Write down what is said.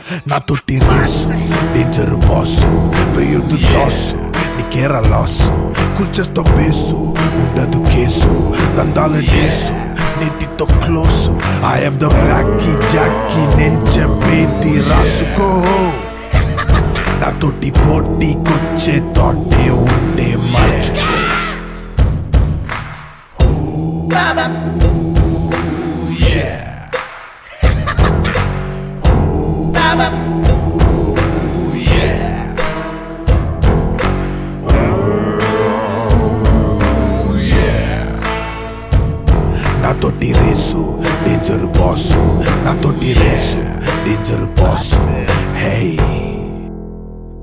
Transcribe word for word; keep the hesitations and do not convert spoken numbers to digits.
నాతోటి race danger boss వేయొద్దు toss నీకేరా లాసు కూల్చేస్తా బేసు ఉండదు కేసు దందాల డేసు నీటితో close I'm the blackie jockey నేను చెప్పేది రాసుకో నాతోటి పోటీకొచ్చే తోటే ఉంటే మర్చిపో నాతోటి రేసు డేంజర్ బాసు నాతోటి రేసు డేంజర్ బాసు హే